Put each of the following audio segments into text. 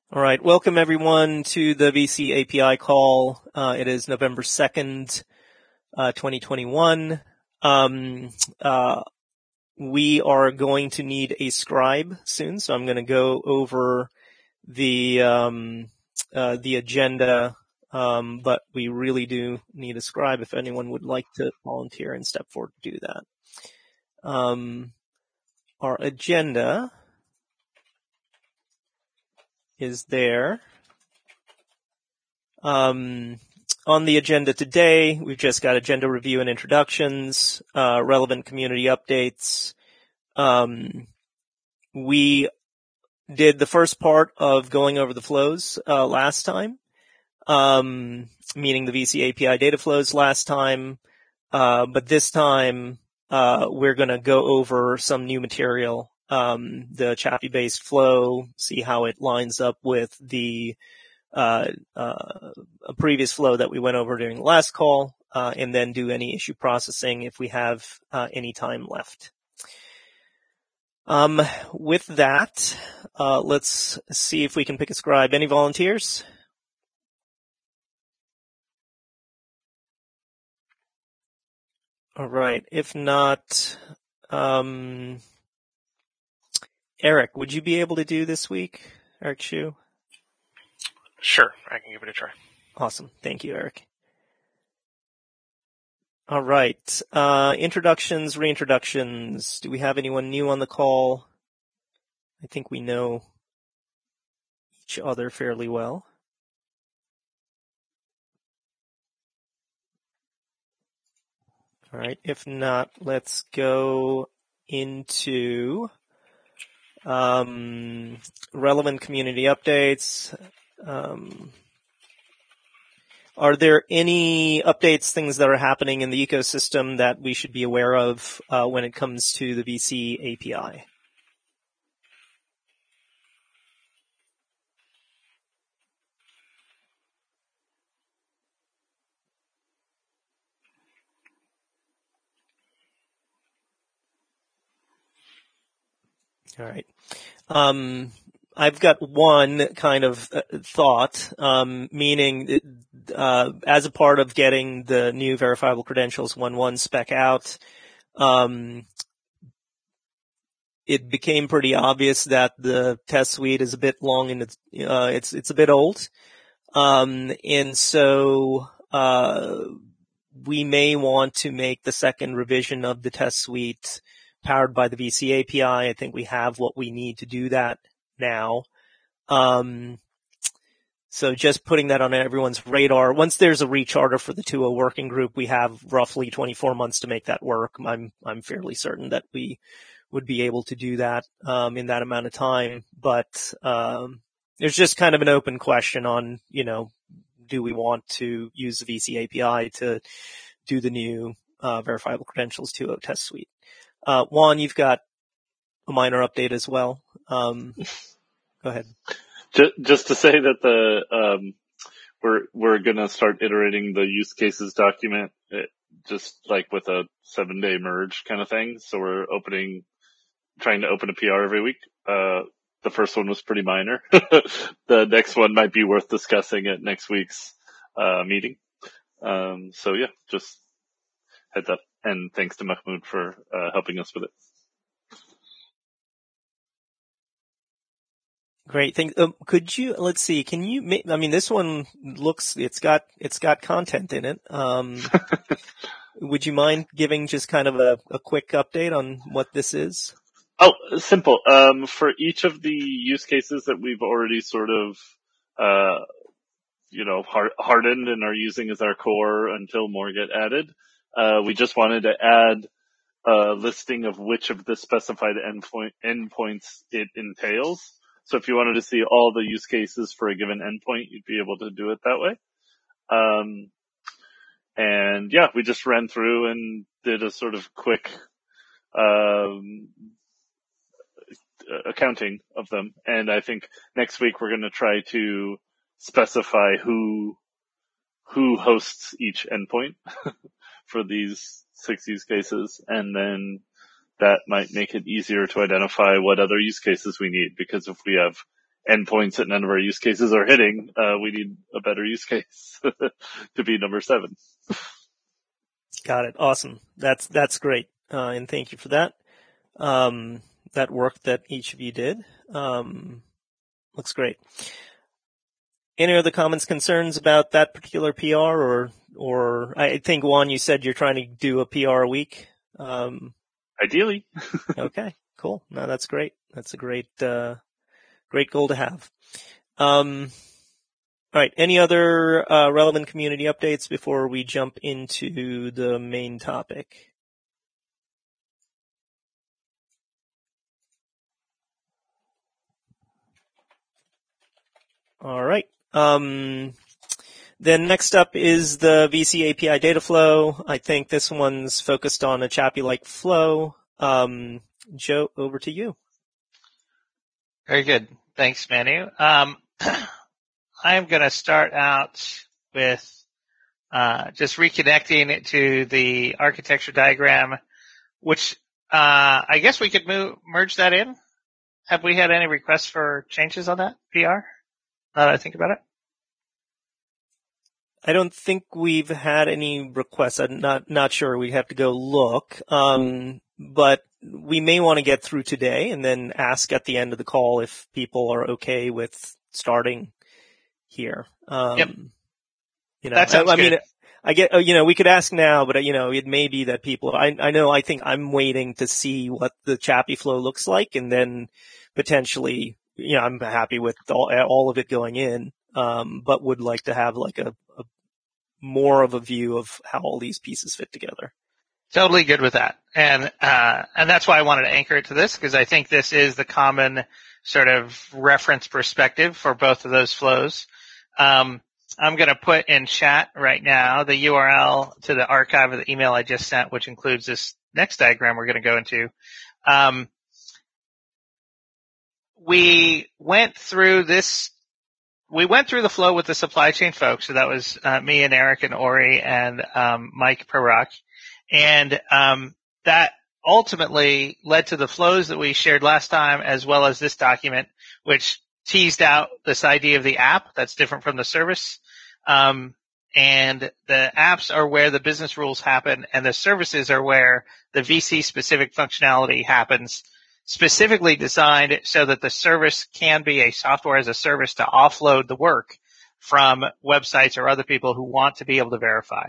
All right. Welcome everyone to the VC API call. It is November 2nd, 2021. We are going to need a scribe soon, so I'm going to go over the agenda. But we really do need a scribe if anyone would like to volunteer and step forward to do that. Our agenda is there. On the agenda today, we've just got agenda review and introductions, relevant community updates. We did the first part of going over the flows last time, meaning the VC API data flows last time, but this time we're going to go over some new material, the Chappy-based flow, see how it lines up with the a previous flow that we went over during the last call, and then do any issue processing if we have any time left. With that, let's see if we can pick a scribe. Any volunteers? All right. If not, Eric, would you be able to do this week? Eric Shu? Sure, I can give it a try. Awesome. Thank you, Eric. All right. Introductions, reintroductions. Do we have anyone new on the call? I think we know each other fairly well. All right. If not, let's go into relevant community updates. Are there any updates, things that are happening in the ecosystem that we should be aware of when it comes to the VC API? All right. I've got one kind of thought, meaning as a part of getting the new verifiable credentials 1.1 spec out, it became pretty obvious that the test suite is a bit long and it's a bit old. And so we may want to make the second revision of the test suite powered by the VC API. I think we have what we need to do that now. So just putting that on everyone's radar. Once there's a recharter for the 2.0 working group, we have roughly 24 months to make that work. I'm fairly certain that we would be able to do that in that amount of time. But there's just kind of an open question on, do we want to use the VC API to do the new verifiable credentials 2.0 test suite? Juan, you've got a minor update as well. Go ahead. Just to say that we're gonna start iterating the use cases document, just like with a 7-day merge kind of thing. So we're trying to open a PR every week. The first one was pretty minor. The next one might be worth discussing at next week's meeting. So yeah, just heads up. And thanks to Mahmoud for helping us with it. Great. Could you, let's see, can you, this one looks, it's got content in it. Would you mind giving just kind of a quick update on what this is? Oh, simple. For each of the use cases that we've already sort of, hardened and are using as our core until more get added, we just wanted to add a listing of which of the specified endpoints it entails. So if you wanted to see all the use cases for a given endpoint, you'd be able to do it that way. And yeah, we just ran through and did a sort of quick, accounting of them. And I think next week we're going to try to specify who hosts each endpoint for these 6 use cases. And then that might make it easier to identify what other use cases we need, because if we have endpoints that none of our use cases are hitting. We need a better use case to be number 7. Got it. Awesome. That's great. And thank you for that. That work that each of you did. Looks great. Any other comments, concerns about that particular PR or I think, Juan, you said you're trying to do a PR a week? Ideally. Okay, cool. No, that's great. That's a great goal to have. All right. Any other relevant community updates before we jump into the main topic? All right. Then next up is the VC API data flow. I think this one's focused on a Chappy-like flow. Joe, over to you. Very good. Thanks, Manu. I'm going to start out with just reconnecting it to the architecture diagram, which I guess we could merge that in. Have we had any requests for changes on that PR? Now that I think about it. I don't think we've had any requests. I'm not sure. We'd have to go look. But we may want to get through today and then ask at the end of the call if people are okay with starting here. Yep. That sounds good. Mean, I get, we could ask now, but it may be that people, I think I'm waiting to see what the Chappy flow looks like and then potentially, I'm happy with all of it going in, but would like to have like a more of a view of how all these pieces fit together. Totally good with that. And that's why I wanted to anchor it to this, because I think this is the common sort of reference perspective for both of those flows. I'm going to put in chat right now the URL to the archive of the email I just sent, which includes this next diagram we're going to go into. We went through the flow with the supply chain folks. So that was me and Eric and Ori and Mike Perak. And that ultimately led to the flows that we shared last time, as well as this document, which teased out this idea of the app that's different from the service. And the apps are where the business rules happen, and the services are where the VC-specific functionality happens, specifically designed so that the service can be a software as a service to offload the work from websites or other people who want to be able to verify.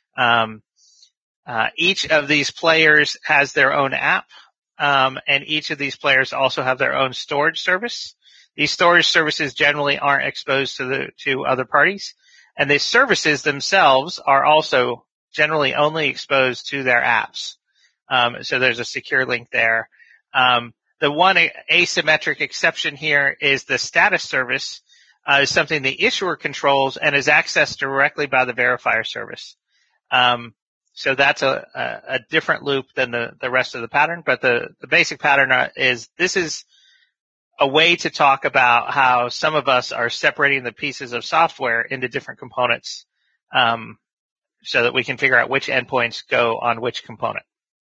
Each of these players has their own app, and each of these players also have their own storage service. These storage services generally aren't exposed to other parties, and the services themselves are also generally only exposed to their apps. So there's a secure link there. The one asymmetric exception here is the status service, is something the issuer controls and is accessed directly by the verifier service. So that's a different loop than the rest of the pattern, but the basic pattern is this is a way to talk about how some of us are separating the pieces of software into different components, so that we can figure out which endpoints go on which component.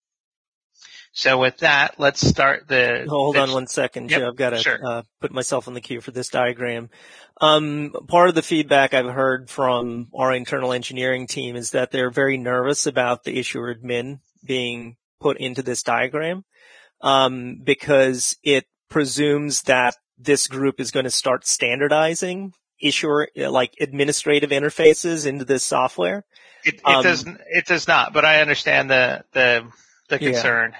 So with that, let's start Hold on 1 second, Joe. I've got to put myself on the queue for this diagram. Part of the feedback I've heard from our internal engineering team is that they're very nervous about the issuer admin being put into this diagram, because it presumes that this group is going to start standardizing issuer, like administrative interfaces into this software. It does not, but I understand the concern.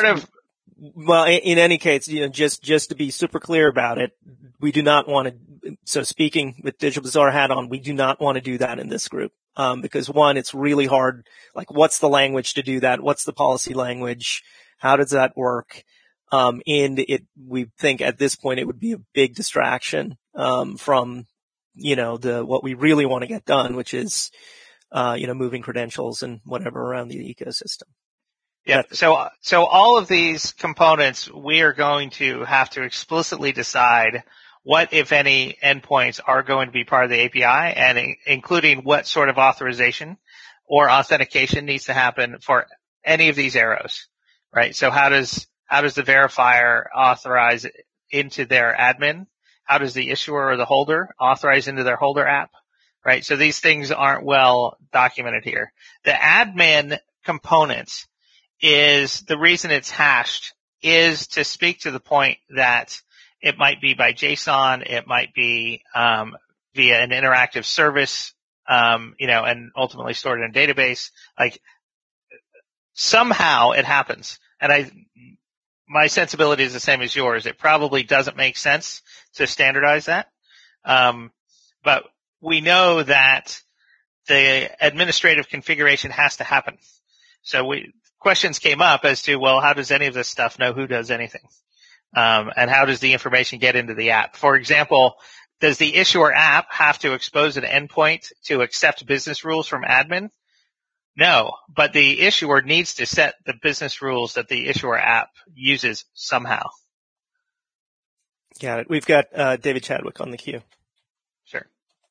Well, in any case, just to be super clear about it, we do not want to, so speaking with Digital Bazaar hat on, we do not want to do that in this group. Because one, it's really hard, like what's the language to do that? What's the policy language? How does that work? And we think at this point it would be a big distraction, from, what we really want to get done, which is, moving credentials and whatever around the ecosystem. Yeah. So all of these components, we are going to have to explicitly decide what, if any, endpoints are going to be part of the API, and including what sort of authorization or authentication needs to happen for any of these arrows, right? So how does the verifier authorize into their admin, How does the issuer or the holder authorize into their holder app? Right? So these things aren't well documented here. The admin component is the reason it's hashed is to speak to the point that it might be by JSON, it might be via an interactive service, and ultimately stored in a database. Like somehow it happens, and my sensibility is the same as yours. It probably doesn't make sense to standardize that, but we know that the administrative configuration has to happen. So questions came up as to, well, how does any of this stuff know who does anything? And how does the information get into the app? For example, does the issuer app have to expose an endpoint to accept business rules from admin? No, but the issuer needs to set the business rules that the issuer app uses somehow. Got it. We've got David Chadwick on the queue. Sure.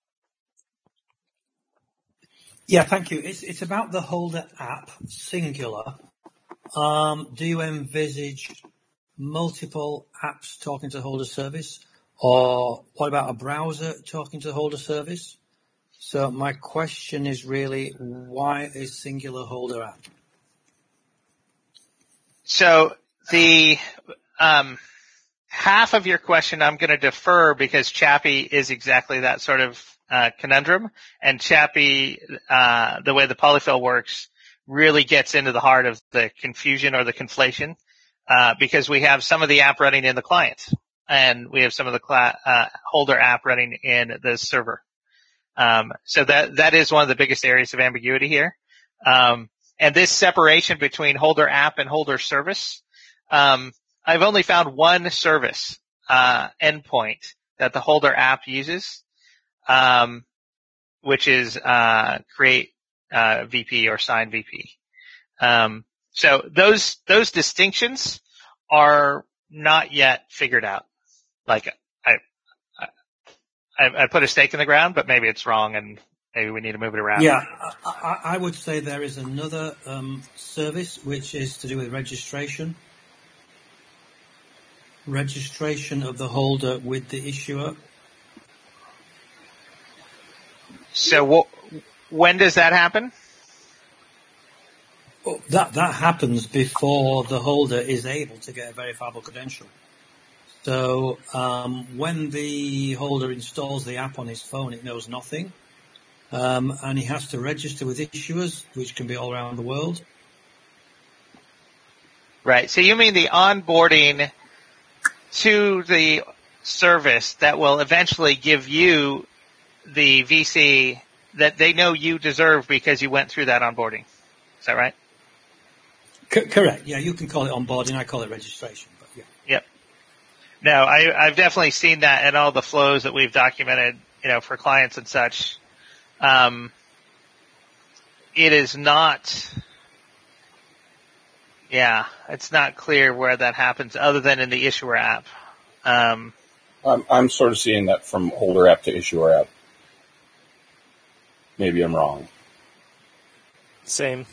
Yeah, thank you. It's about the holder app, singular. Do you envisage multiple apps talking to the holder service? Or what about a browser talking to the holder service? So my question is really, why a singular holder app? So the half of your question I'm going to defer because Chappy is exactly that sort of conundrum, and Chappy, the way the polyfill works, really gets into the heart of the confusion or the conflation, because we have some of the app running in the client, and we have some of the holder app running in the server. So that is one of the biggest areas of ambiguity here. And this separation between holder app and holder service, I've only found one service endpoint that the holder app uses, which is create VP or sign VP. So those distinctions are not yet figured out. Like I put a stake in the ground, but maybe it's wrong, and maybe we need to move it around. Yeah, I would say there is another service which is to do with registration. Registration of the holder with the issuer. So when does that happen? Well, that happens before the holder is able to get a verifiable credential. So when the holder installs the app on his phone, it knows nothing. And he has to register with issuers, which can be all around the world. Right. So you mean the onboarding to the service that will eventually give you the VC that they know you deserve because you went through that onboarding. Is that right? Correct. Yeah, you can call it onboarding. I call it registration. But yeah. Yep. No, I've definitely seen that in all the flows that we've documented, for clients and such. It is not, it's not clear where that happens other than in the issuer app. I'm sort of seeing that from holder app to issuer app. Maybe I'm wrong. Same.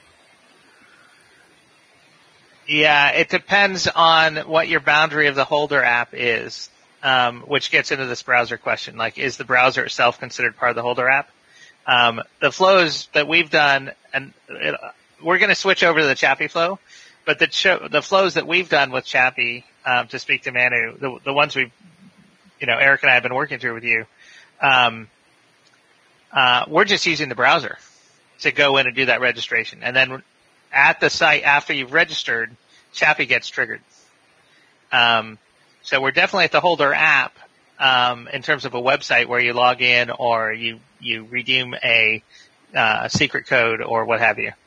Yeah, it depends on what your boundary of the holder app is, which gets into this browser question. Like, is the browser itself considered part of the holder app? The flows that we've done, and we're going to switch over to the Chappy flow, but the flows that we've done with Chappy, to speak to Manu, the ones we've, Eric and I have been working through with you, we're just using the browser to go in and do that registration. And then at the site, after you've registered, Chappy gets triggered. So we're definitely at the holder app, in terms of a website where you log in or you redeem a secret code or what have you.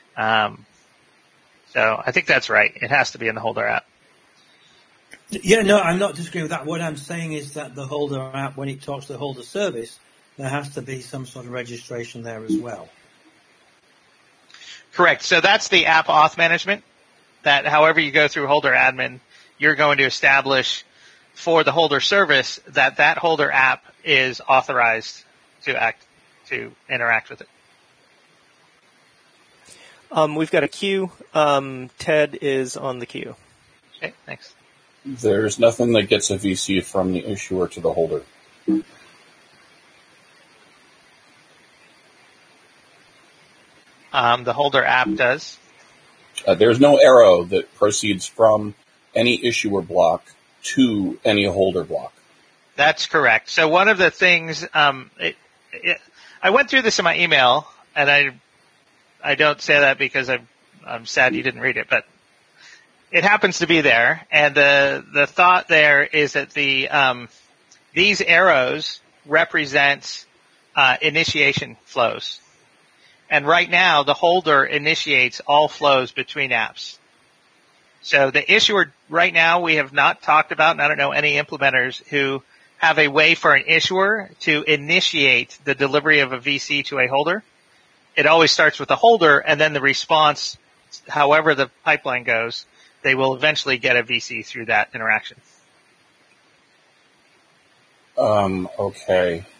So I think that's right. It has to be in the holder app. Yeah, no, I'm not disagreeing with that. What I'm saying is that the holder app, when it talks to the holder service, there has to be some sort of registration there as well. Correct. So that's the app auth management, that however you go through holder admin, you're going to establish for the holder service that holder app is authorized to interact with it. We've got a queue. Ted is on the queue. Okay, thanks. There's nothing that gets a VC from the issuer to the holder. The holder app does. There's no arrow that proceeds from any issuer block to any holder block. That's correct. So one of the things, I went through this in my email, and I don't say that because I'm sad you didn't read it, but it happens to be there. And the thought there is that these arrows represent initiation flows. And right now, the holder initiates all flows between apps. So the issuer, right now, we have not talked about, and I don't know any implementers who have a way for an issuer to initiate the delivery of a VC to a holder. It always starts with the holder, and then the response, however the pipeline goes, they will eventually get a VC through that interaction. Okay.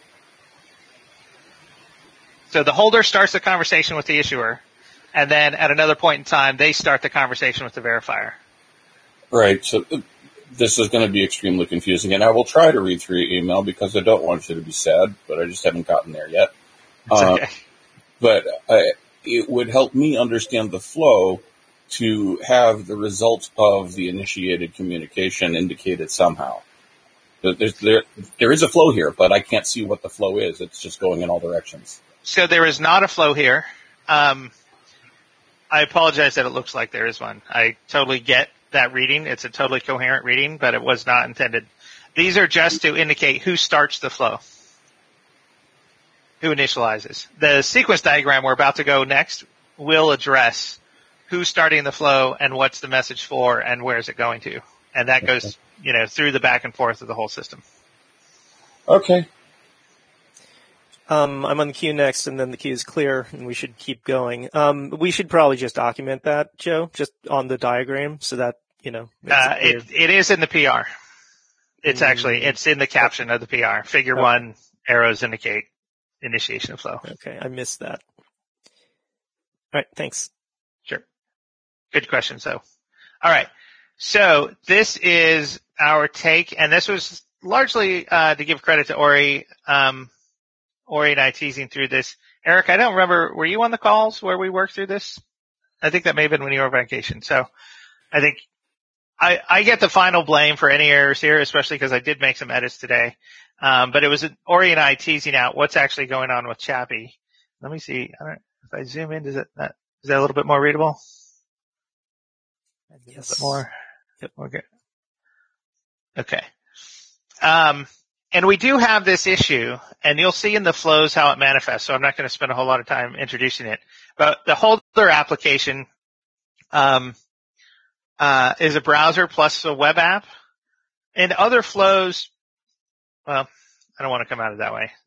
So the holder starts the conversation with the issuer, and then at another point in time, they start the conversation with the verifier. Right. So this is going to be extremely confusing, and I will try to read through your email because I don't want you to be sad, but I just haven't gotten there yet. It's okay. But it would help me understand the flow to have the results of the initiated communication indicated somehow. There is a flow here, but I can't see what the flow is. It's just going in all directions. So there is not a flow here. I apologize that it looks like there is one. I totally get that reading. It's a totally coherent reading, but it was not intended. These are just to indicate who starts the flow, who initializes. The sequence diagram we're about to go next will address who's starting the flow and what's the message for and where is it going to. And that goes, through the back and forth of the whole system. Okay. I'm on the queue next, and then the queue is clear, and we should keep going. We should probably just document that, Joe, just on the diagram, so that it is in the PR. It's it's in the caption of the PR. Figure 1 arrows indicate initiation of flow. Okay, I missed that. All right, thanks. Sure. Good question. So, all right. So this is our take, and this was largely to give credit to Ori. Ori and I teasing through this. Eric, I don't remember, were you on the calls where we worked through this? I think that may have been when you were on vacation. So I think I get the final blame for any errors here, especially because I did make some edits today. But it was Ori and I teasing out what's actually going on with Chappy. Let me see. If I zoom in, is that a little bit more readable? Yes. A little bit more. Yep. Okay. And we do have this issue, and you'll see in the flows how it manifests, so I'm not going to spend a whole lot of time introducing it. But the holder application is a browser plus a web app. And other flows, well, I don't want to come at it that way.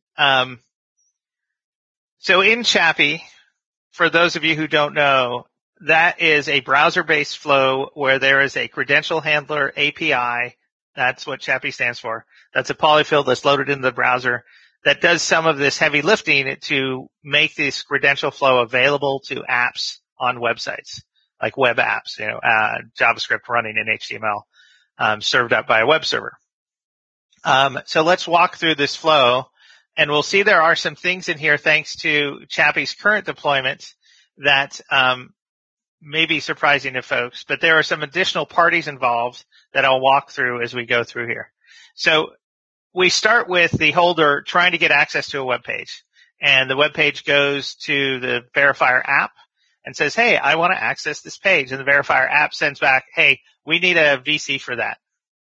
So in Chappy, for those of you who don't know, that is a browser-based flow where there is a credential handler API. That's what Chappy stands for. That's a polyfill that's loaded into the browser that does some of this heavy lifting to make this credential flow available to apps on websites, like web apps, JavaScript running in HTML, served up by a web server. So let's walk through this flow, and we'll see there are some things in here thanks to Chappy's current deployment that may be surprising to folks, but there are some additional parties involved that I'll walk through as we go through here. So we start with the holder trying to get access to a web page, and the web page goes to the verifier app and says, hey, I want to access this page. And the verifier app sends back, hey, we need a VC for that.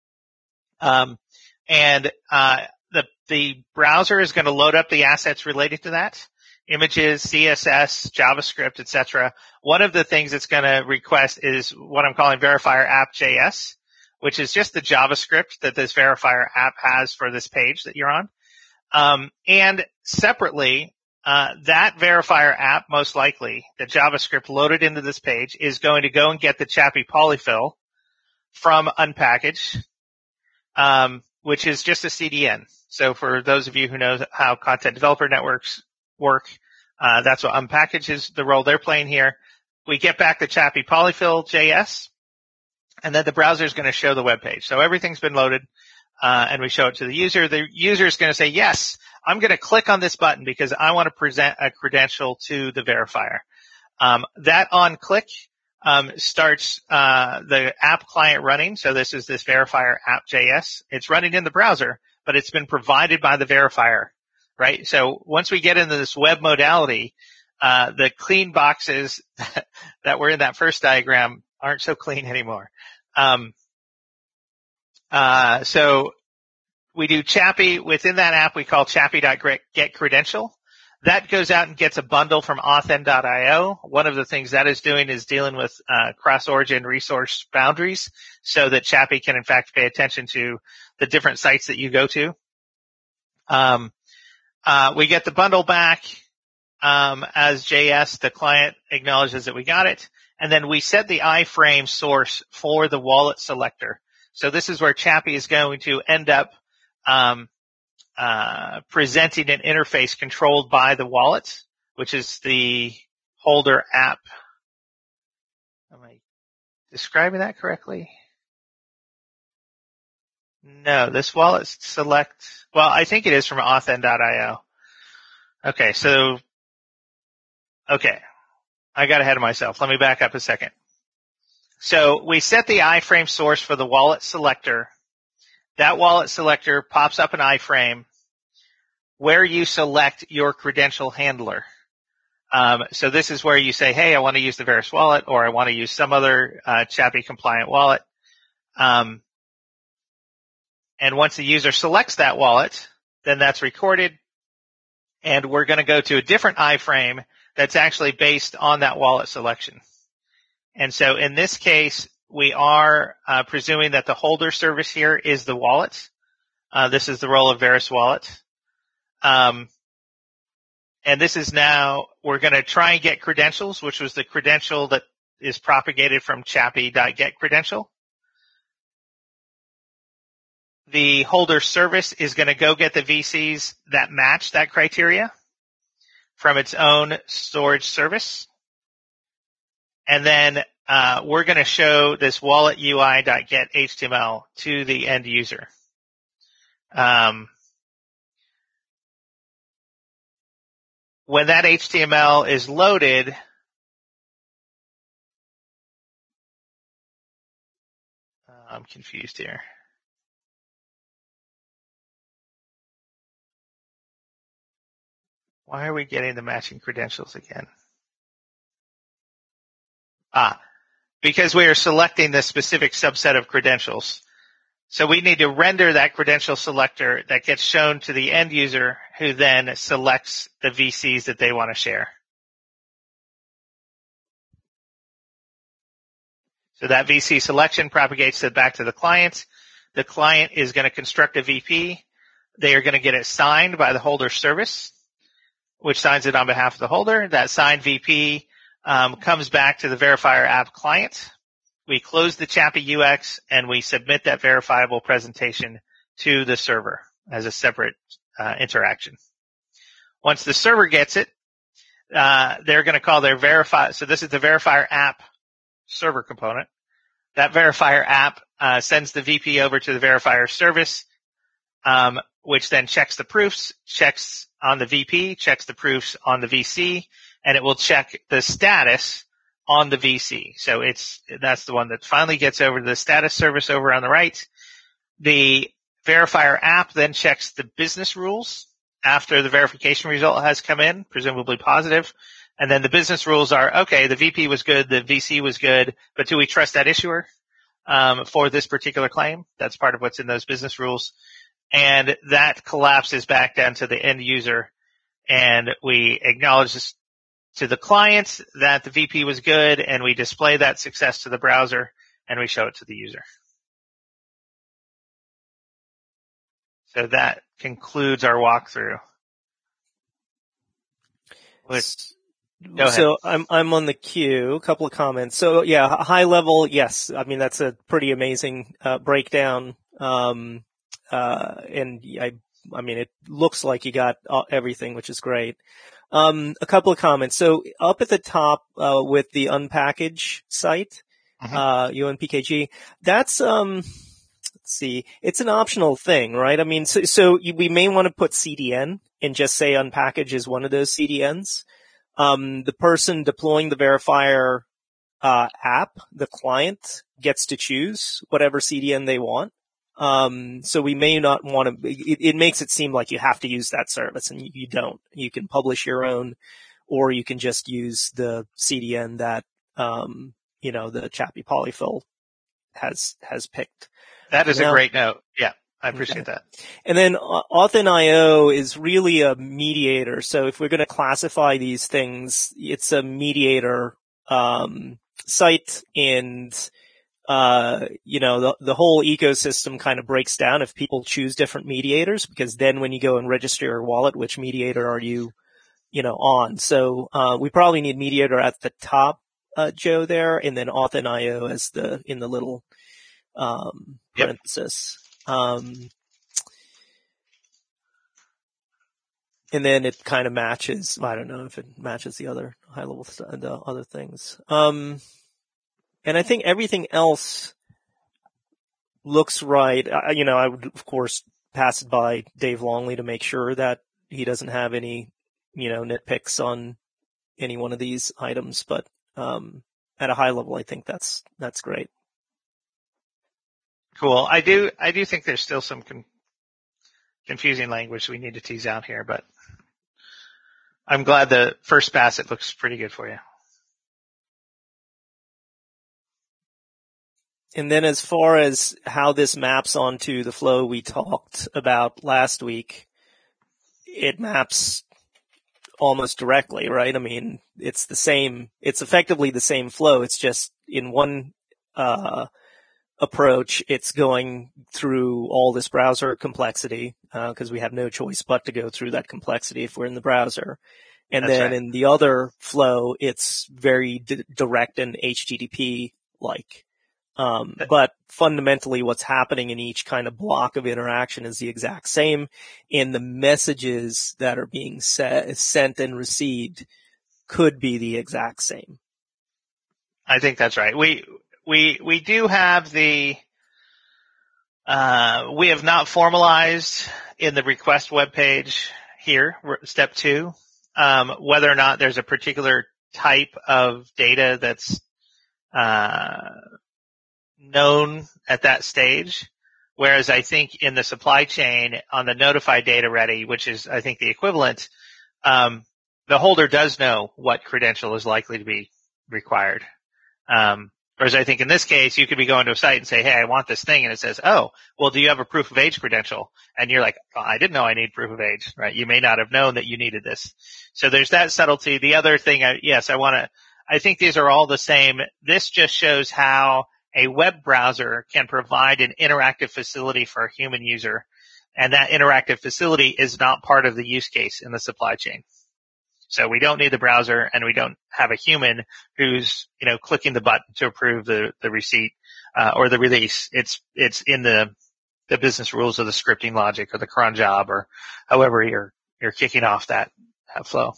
The browser is going to load up the assets related to that. Images, CSS, JavaScript, etc. One of the things it's going to request is what I'm calling verifier app.js, which is just the JavaScript that this verifier app has for this page that you're on. And separately, that verifier app, most likely, the JavaScript loaded into this page, is going to go and get the Chappy polyfill from Unpackage, which is just a CDN. So for those of you who know how content developer networks work, that's what Unpackage is, the role they're playing here. We get back the Chappy polyfill JS, and then the browser is going to show the web page. So everything's been loaded, and we show it to the user. The user is going to say, yes, I'm going to click on this button because I want to present a credential to the verifier. That on click starts the app client running. So this is this verifier app.js. It's running in the browser, but it's been provided by the verifier, right? So once we get into this web modality, the clean boxes that were in that first diagram aren't so clean anymore. So we do Chappy. Within that app, we call chappy.getCredential. That goes out and gets a bundle from authn.io. One of the things that is doing is dealing with cross-origin resource boundaries so that Chappy can, in fact, pay attention to the different sites that you go to. We get the bundle back as JS. The client acknowledges that we got it. And then we set the iframe source for the wallet selector. So this is where Chappy is going to end up presenting an interface controlled by the wallet, which is the holder app. Am I describing that correctly? No, this wallet select, well, I think it is from authn.io. Okay, I got ahead of myself. Let me back up a second. So we set the iframe source for the wallet selector. That wallet selector pops up an iframe where you select your credential handler. So this is where you say, hey, I want to use the Verus wallet, or I want to use some other Chappy compliant wallet. And once the user selects that wallet, then that's recorded. And we're going to go to a different iframe that's actually based on that wallet selection. And so in this case, we are presuming that the holder service here is the wallet. This is the role of Verus wallet. And this is now, we're going to try and get credentials, which was the credential that is propagated from chappy.getCredential. The holder service is going to go get the VCs that match that criteria from its own storage service. And then we're going to show this wallet UI.getHTML to the end user. When that HTML is loaded, I'm confused here. Why are we getting the matching credentials again? Because we are selecting this specific subset of credentials. So we need to render that credential selector that gets shown to the end user, who then selects the VCs that they want to share. So that VC selection propagates back to the client. The client is going to construct a VP. They are going to get it signed by the holder service, which signs it on behalf of the holder. That signed VP comes back to the verifier app client. We close the Chappy UX and we submit that verifiable presentation to the server as a separate interaction. Once the server gets it, they're going to call their verify. So this is the verifier app server component. That verifier app sends the VP over to the verifier service, which then checks the proofs, checks on the VP, checks the proofs on the VC, and it will check the status on the VC. So that's the one that finally gets over to the status service over on the right. The verifier app then checks the business rules after the verification result has come in, presumably positive. And then the business rules are, okay, the VP was good, the VC was good, but do we trust that issuer for this particular claim? That's part of what's in those business rules. And that collapses back down to the end user, and we acknowledge this to the client that the VP was good, and we display that success to the browser, and we show it to the user. So that concludes our walkthrough. Go ahead. So I'm on the queue. A couple of comments. So yeah, high level, yes. I mean, that's a pretty amazing breakdown. And I mean, it looks like you got everything, which is great. A couple of comments. So up at the top with the unpackage site, UNPKG. That's, let's see, it's an optional thing, right? I mean, so we may want to put CDN and just say unpackage is one of those CDNs. The person deploying the verifier, app, the client gets to choose whatever CDN they want. So we may not want to, it makes it seem like you have to use that service, and you don't. You can publish your own, or you can just use the CDN that, the Chappie Polyfill has picked. That is a great note. Yeah, I appreciate that. And then Auth.io is really a mediator. So if we're going to classify these things, it's a mediator, site, and the whole ecosystem kind of breaks down if people choose different mediators, because then when you go and register your wallet, which mediator are you on? So we probably need mediator at the top, Joe, there, and then Auth.io as in the little parenthesis. And then it kind of matches. I don't know if it matches the other high level the other things. And I think everything else looks right. I would, of course, pass it by Dave Longley to make sure that he doesn't have any, nitpicks on any one of these items. But at a high level, I think that's great. Cool. I do think there's still some confusing language we need to tease out here, but I'm glad the first pass it looks pretty good for you. And then as far as how this maps onto the flow we talked about last week, it maps almost directly, right? I mean, it's effectively the same flow. It's just in one, approach, it's going through all this browser complexity, because we have no choice but to go through that complexity if we're in the browser. And That's then right. in the other flow, it's very direct and HTTP-like. But fundamentally what's happening in each kind of block of interaction is the exact same, and the messages that are being sent and received could be the exact same. I think that's right. We do have we have not formalized in the request webpage here, step 2, whether or not there's a particular type of data that's, known at that stage. Whereas I think in the supply chain on the notified data ready, which is I think the equivalent, the holder does know what credential is likely to be required. Whereas I think in this case, you could be going to a site and say, hey, I want this thing. And it says, oh, well, do you have a proof of age credential? And you're like, oh, I didn't know I need proof of age, right? You may not have known that you needed this. So there's that subtlety. The other thing, I think these are all the same. This just shows how a web browser can provide an interactive facility for a human user. And that interactive facility is not part of the use case in the supply chain. So we don't need the browser, and we don't have a human who's, clicking the button to approve the receipt, or the release. It's in the business rules of the scripting logic or the cron job, or however you're kicking off that flow.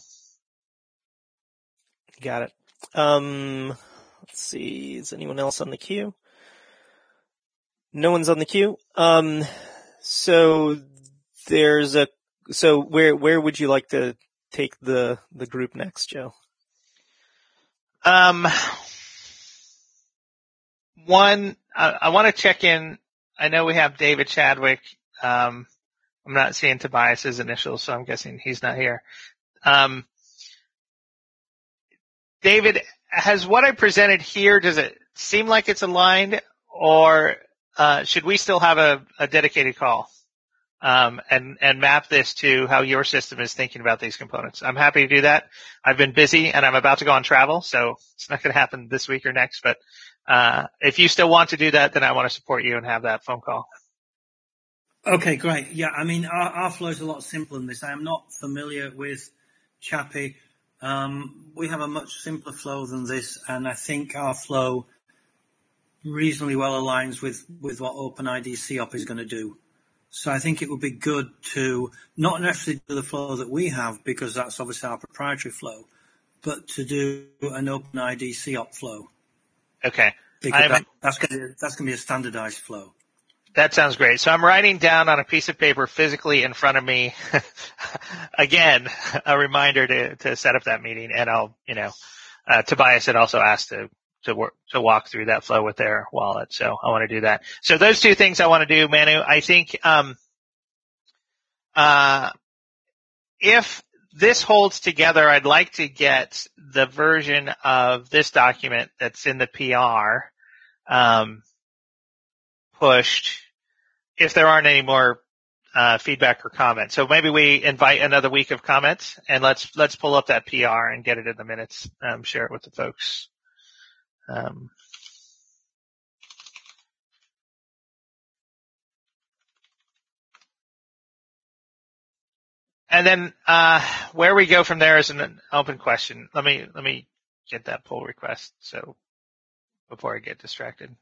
Got it. Let's see. Is anyone else on the queue? No one's on the queue. So where would you like to take the group next, Joe? One, I want to check in. I know we have David Chadwick. I'm not seeing Tobias's initials, so I'm guessing he's not here. David, has what I presented here, does it seem like it's aligned, or should we still have a dedicated call and map this to how your system is thinking about these components? I'm happy to do that. I've been busy and I'm about to go on travel, so it's not going to happen this week or next. But if you still want to do that, then I want to support you and have that phone call. Okay, great. Yeah, I mean, our flow is a lot simpler than this. I am not familiar with Chappie. We have a much simpler flow than this, and I think our flow reasonably well aligns with what OpenID COP is going to do. So I think it would be good to not necessarily do the flow that we have, because that's obviously our proprietary flow, but to do an OpenID COP flow. Okay. because that's going to be a standardized flow. That sounds great. So I'm writing down on a piece of paper physically in front of me, again, a reminder to set up that meeting. And I'll, Tobias had also asked to walk through that flow with their wallet. So I want to do that. So those two things I want to do, Manu. I think, if this holds together, I'd like to get the version of this document that's in the PR, pushed if there aren't any more feedback or comments. So maybe we invite another week of comments, and let's pull up that PR and get it in the minutes, share it with the folks. And then where we go from there is an open question. Let me get that pull request so before I get distracted.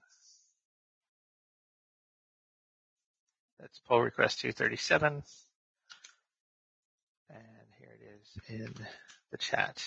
That's pull request 237. And here it is in the chat.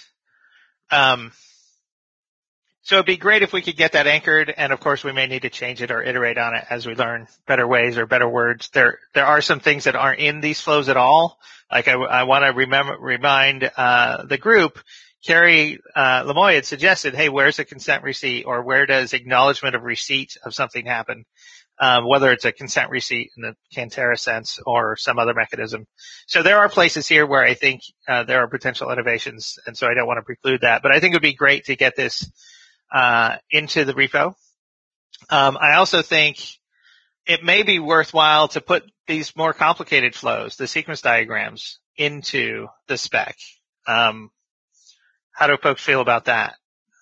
So it'd be great if we could get that anchored, and of course we may need to change it or iterate on it as we learn better ways or better words. There are some things that aren't in these flows at all. Like I want to remind the group, Carrie Lemoy had suggested, hey, where's the consent receipt, or where does acknowledgement of receipt of something happen? Whether it's a consent receipt in the Cantera sense or some other mechanism. So there are places here where I think there are potential innovations, and so I don't want to preclude that. But I think it would be great to get this into the repo. I also think it may be worthwhile to put these more complicated flows, the sequence diagrams, into the spec. How do folks feel about that?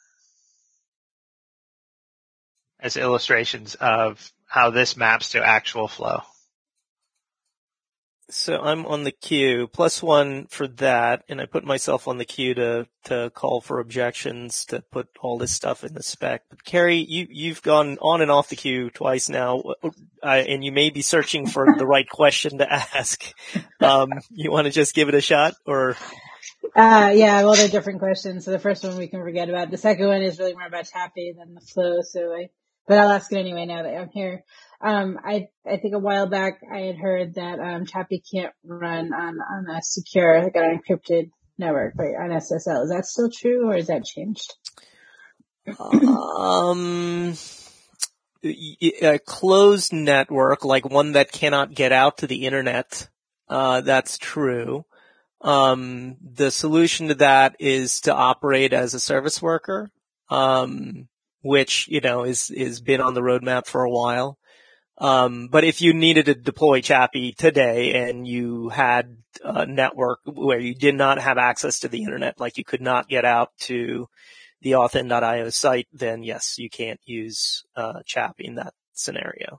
As illustrations of how this maps to actual flow. So I'm on the queue, +1 for that, and I put myself on the queue to call for objections to put all this stuff in the spec. But Carrie, you've gone on and off the queue twice now, and you may be searching for the right question to ask. You want to just give it a shot, or? Yeah, well, they're different questions. So the first one we can forget about. The second one is really more about Chappy than the flow. But I'll ask it anyway now that I'm here. I think a while back I had heard that Chappy can't run on a secure, like an encrypted network, right, on SSL. Is that still true, or has that changed? A closed network, like one that cannot get out to the internet, that's true. The solution to that is to operate as a service worker, which, is been on the roadmap for a while. But if you needed to deploy Chappy today and you had a network where you did not have access to the internet, like you could not get out to the authn.io site, then yes, you can't use Chappy in that scenario.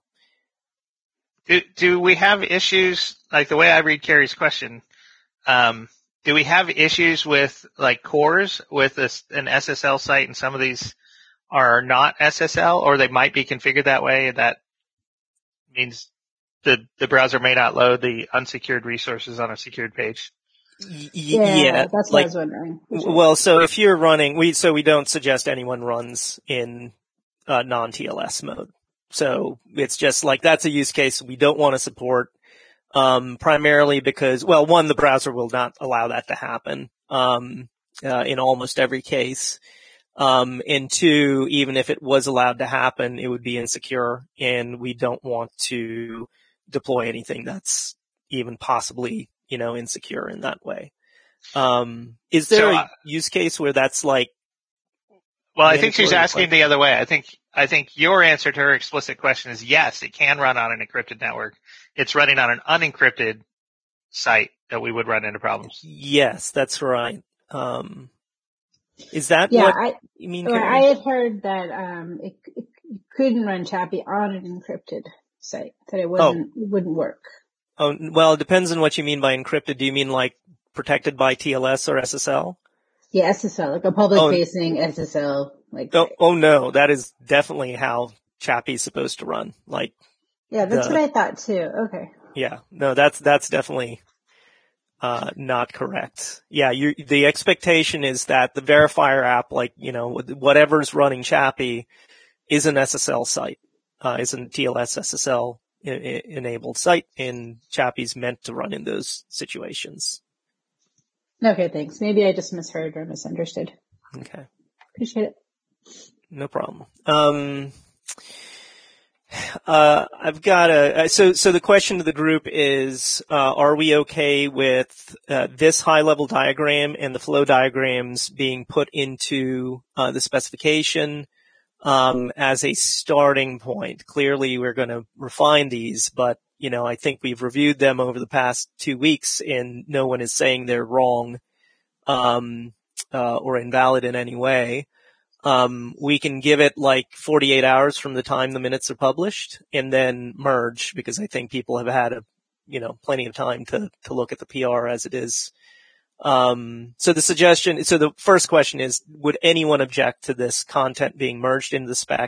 Do we have issues, like the way I read Carrie's question, do we have issues with like cores with an SSL site, and some of these are not SSL, or they might be configured that way? That means the browser may not load the unsecured resources on a secured page. Yeah, that's what I was wondering. Well, so if you're running, we don't suggest anyone runs in non-TLS mode. So it's just like that's a use case we don't want to support, primarily because, well, one, the browser will not allow that to happen in almost every case. And two, even if it was allowed to happen, it would be insecure, and we don't want to deploy anything that's even possibly, insecure in that way. Is there a use case where that's like? Well, I think she's asking the other way. I think your answer to her explicit question is yes, it can run on an encrypted network. It's running on an unencrypted site that we would run into problems. Yes, that's right. Is that what you mean? I had heard that it couldn't run Chappy on an encrypted site, that it wouldn't work. Oh, well, it depends on what you mean by encrypted. Do you mean like protected by TLS or SSL? Yeah, SSL, like a public-facing SSL. Oh no, that is definitely how Chappy is supposed to run. Yeah, that's what I thought too. Okay. Yeah, no, that's definitely not correct. Yeah, the expectation is that the verifier app, whatever's running Chappy, is an SSL site, is a TLS SSL enabled site, and Chappy's meant to run in those situations. Okay, thanks. Maybe I just misheard or misunderstood. Okay. Appreciate it. No problem. I've got so the question to the group is, are we okay with, this high level diagram and the flow diagrams being put into, the specification, as a starting point? Clearly we're going to refine these, but, I think we've reviewed them over the past 2 weeks and no one is saying they're wrong, or invalid in any way. We can give it like 48 hours from the time the minutes are published and then merge, because I think people have had plenty of time to look at the PR as it is. So the first question is, would anyone object to this content being merged into the spec,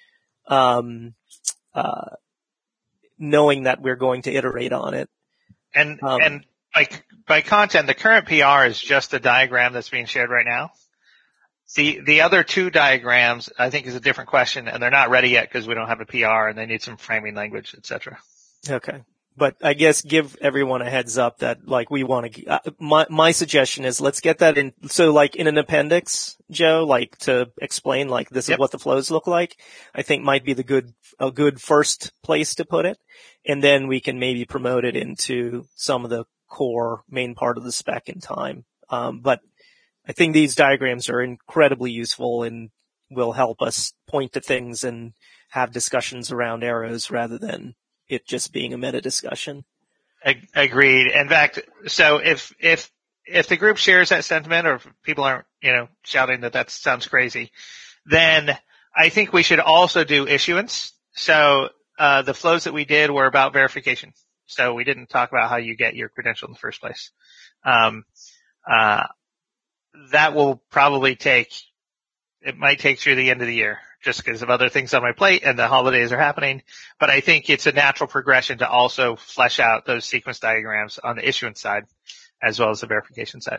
knowing that we're going to iterate on it? And by content, the current PR is just a diagram that's being shared right now. The other two diagrams, I think, is a different question, and they're not ready yet because we don't have a PR and they need some framing language, etc. Okay. But I guess give everyone a heads up that, like, we want to, my suggestion is let's get that in, so like in an appendix, Joe, like to explain, like, this is what the flows look like, I think might be a good first place to put it. And then we can maybe promote it into some of the core main part of the spec in time. But I think these diagrams are incredibly useful and will help us point to things and have discussions around arrows rather than it just being a meta discussion. Agreed. In fact, so if the group shares that sentiment, or if people aren't, shouting that sounds crazy, then I think we should also do issuance. So, the flows that we did were about verification. So we didn't talk about how you get your credential in the first place. That will probably it might take through the end of the year just because of other things on my plate and the holidays are happening. But I think it's a natural progression to also flesh out those sequence diagrams on the issuance side as well as the verification side.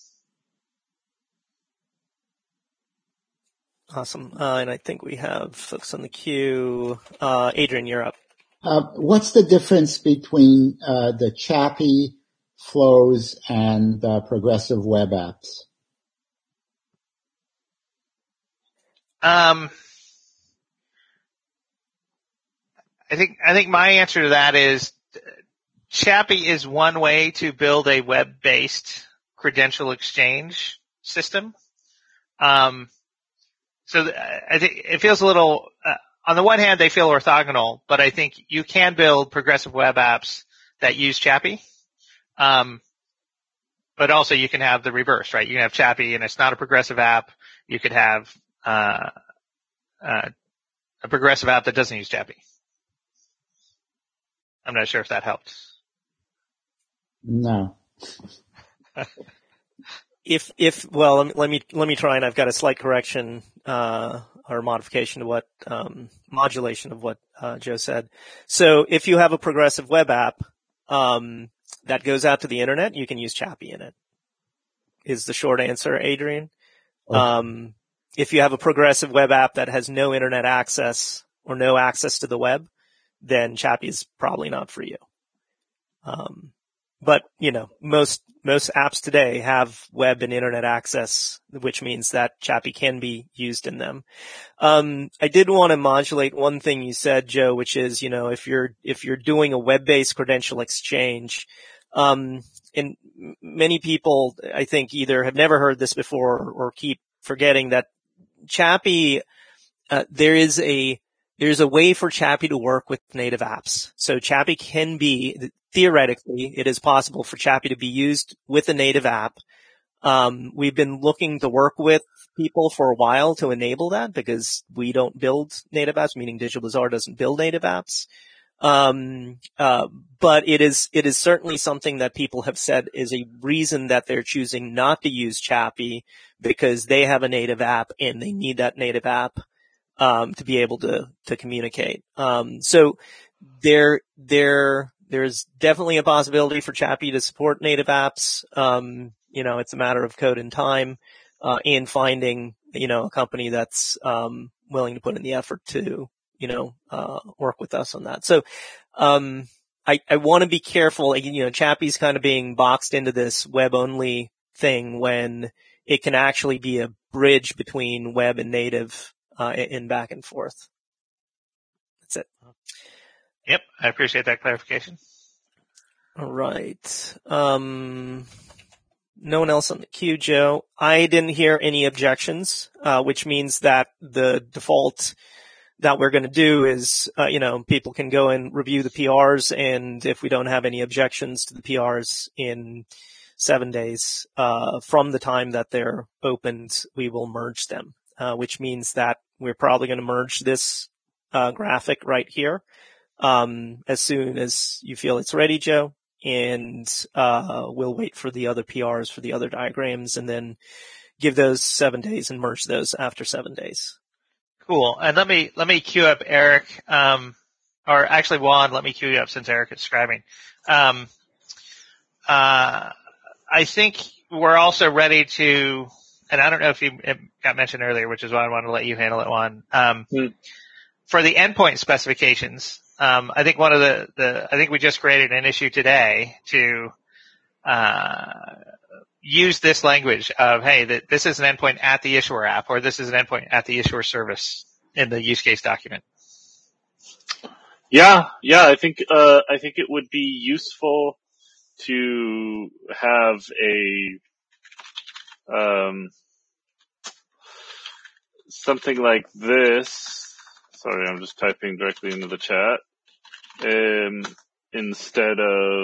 Awesome. And I think we have folks on the queue. Adrian, you're up. What's the difference between the Chappy flows and the progressive web apps? I think my answer to that is Chappy is one way to build a web-based credential exchange system. So I think it feels a little, on the one hand, they feel orthogonal, but I think you can build progressive web apps that use Chappy. But also you can have the reverse, right? You can have Chappy and it's not a progressive app. You could have a progressive app that doesn't use Chappy. I'm not sure if that helped. No. Well, let me try, and I've got a slight correction, or modification to what, modulation of what, Joe said. So if you have a progressive web app, that goes out to the internet, you can use Chappy in it, is the short answer, Adrian. Okay. If you have a progressive web app that has no internet access or no access to the web, then Chappy is probably not for you. But, most apps today have web and internet access, which means that Chappy can be used in them. I did want to modulate one thing you said, Joe, which is, if you're doing a web-based credential exchange, and many people, I think, either have never heard this before or keep forgetting that Chappy, there's a way for Chappy to work with native apps. So Chappy can be, theoretically, it is possible for Chappy to be used with a native app. We've been looking to work with people for a while to enable that because we don't build native apps, meaning Digital Bazaar doesn't build native apps. But it is certainly something that people have said is a reason that they're choosing not to use Chappy, because they have a native app and they need that native app, to be able to communicate. So there's definitely a possibility for Chappy to support native apps. It's a matter of code and time, and finding, a company that's, willing to put in the effort to, work with us on that. So, I want to be careful. Chappy's kind of being boxed into this web only thing when it can actually be a bridge between web and native, in back and forth. That's it. Yep. I appreciate that clarification. All right. No one else on the queue, Joe. I didn't hear any objections, which means that the default that we're going to do is, people can go and review the PRs, and if we don't have any objections to the PRs in 7 days, from the time that they're opened, we will merge them, which means that we're probably going to merge this, graphic right here, as soon as you feel it's ready, Joe. And, we'll wait for the other PRs for the other diagrams and then give those 7 days and merge those after 7 days. Cool. And let me queue up Eric, or actually Juan, let me queue you up since Eric is scribing. I think we're also ready to, and I don't know if it got mentioned earlier, which is why I wanted to let you handle it, Juan. For the endpoint specifications, I think I think we just created an issue today to, use this language of, hey, that this is an endpoint at the issuer app, or this is an endpoint at the issuer service in the use case document. Yeah, I think it would be useful to have something like this. Sorry, I'm just typing directly into the chat. Instead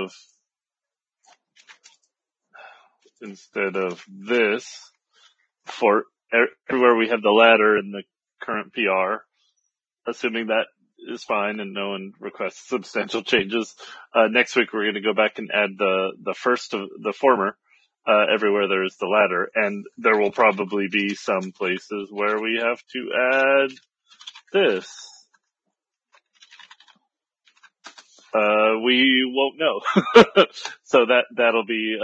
of this, for everywhere we have the ladder in the current PR, assuming that is fine and no one requests substantial changes. Next week we're going to go back and add the first of the former, everywhere there is the ladder, and there will probably be some places where we have to add this. We won't know. So that'll be,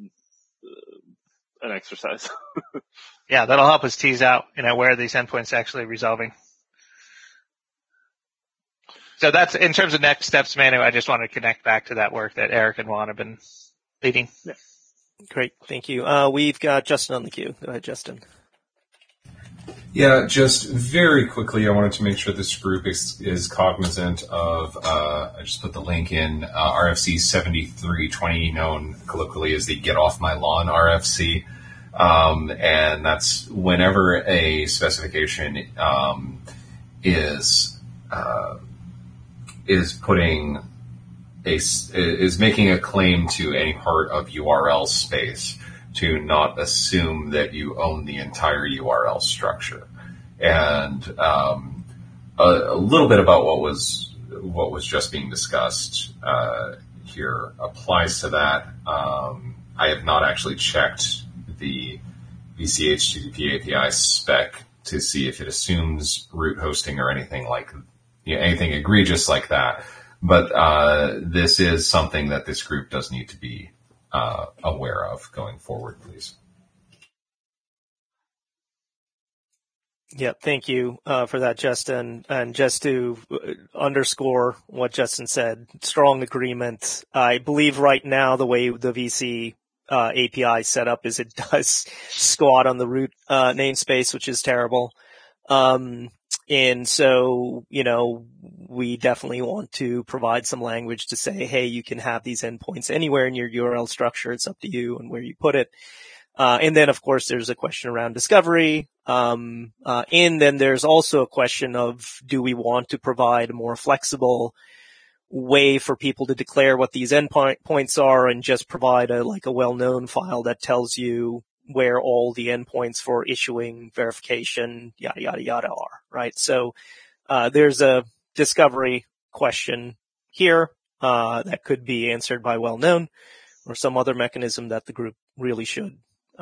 an exercise. Yeah, that'll help us tease out, where these endpoints actually resolving. So that's, in terms of next steps, Manu, I just want to connect back to that work that Eric and Juan have been leading. Yeah. Great. Thank you. We've got Justin on the queue. Go ahead, Justin. Yeah, just very quickly, I wanted to make sure this group is cognizant of, I just put the link in, RFC 7320, known colloquially as the Get Off My Lawn RFC. And that's whenever a specification, is making a claim to any part of URL space, to not assume that you own the entire URL structure. And a little bit about what was just being discussed here applies to that. I have not actually checked the VC HTTP API spec to see if it assumes root hosting or anything anything egregious like that. But this is something that this group does need to be aware of going forward, please. Yeah, thank you for that, Justin. And just to underscore what Justin said, strong agreement. I believe right now the way the VC API set up is it does squat on the root namespace, which is terrible. And so, we definitely want to provide some language to say, hey, you can have these endpoints anywhere in your URL structure. It's up to you and where you put it. And then, of course, there's a question around discovery. And then there's also a question of, do we want to provide a more flexible way for people to declare what these endpoints are and just provide a well-known file that tells you where all the endpoints for issuing, verification, yada, yada, yada are, right? So, there's a discovery question here, that could be answered by well-known or some other mechanism that the group really should.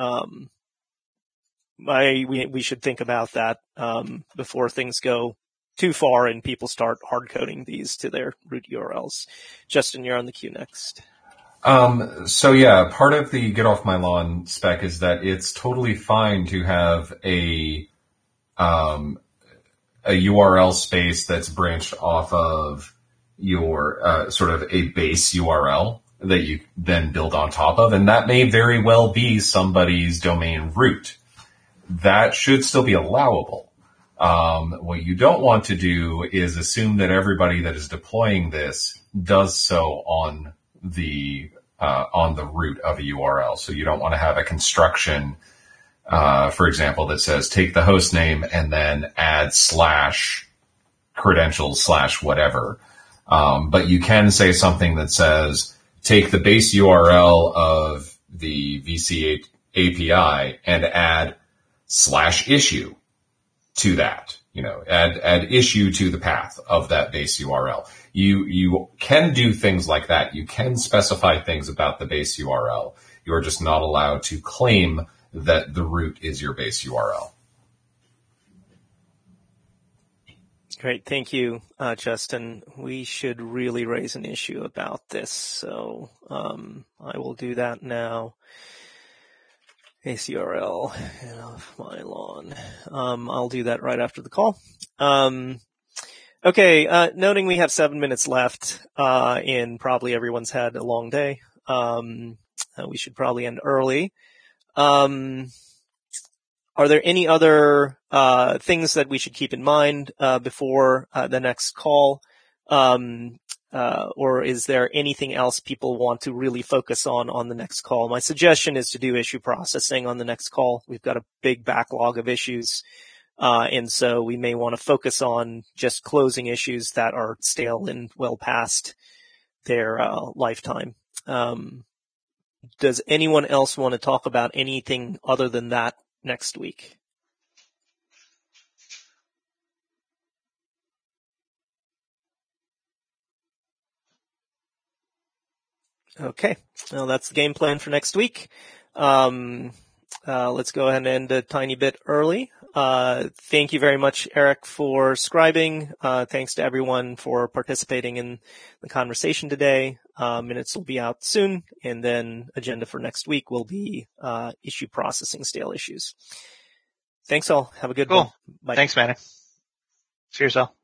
We should think about that, before things go too far and people start hard coding these to their root URLs. Justin, you're on the queue next. So yeah, part of the Get Off My Lawn spec is that it's totally fine to have a a URL space that's branched off of your sort of a base URL that you then build on top of, and that may very well be somebody's domain root. That should still be allowable. What you don't want to do is assume that everybody that is deploying this does so on the root of a URL. So you don't want to have a construction, for example, that says take the host name and then add / credentials / whatever. But you can say something that says take the base URL of the VC API and add /issue to that, add issue to the path of that base URL. You can do things like that. You can specify things about the base URL. You are just not allowed to claim that the root is your base URL. Great. Thank you, Justin. We should really raise an issue about this. So, I will do that now. Base URL of Mylon. I'll do that right after the call. Okay. Noting we have 7 minutes left, and probably everyone's had a long day. We should probably end early. Are there any other, things that we should keep in mind, before, the next call? Or is there anything else people want to really focus on the next call? My suggestion is to do issue processing on the next call. We've got a big backlog of issues. And so we may want to focus on just closing issues that are stale and well past their, lifetime. Does anyone else want to talk about anything other than that next week? Okay. Well, that's the game plan for next week. Let's go ahead and end a tiny bit early. Thank you very much, Eric, for scribing. Thanks to everyone for participating in the conversation today. Minutes will be out soon, and then agenda for next week will be issue processing stale issues. Thanks all. Have a good one. Bye. Thanks, man. Cheers all.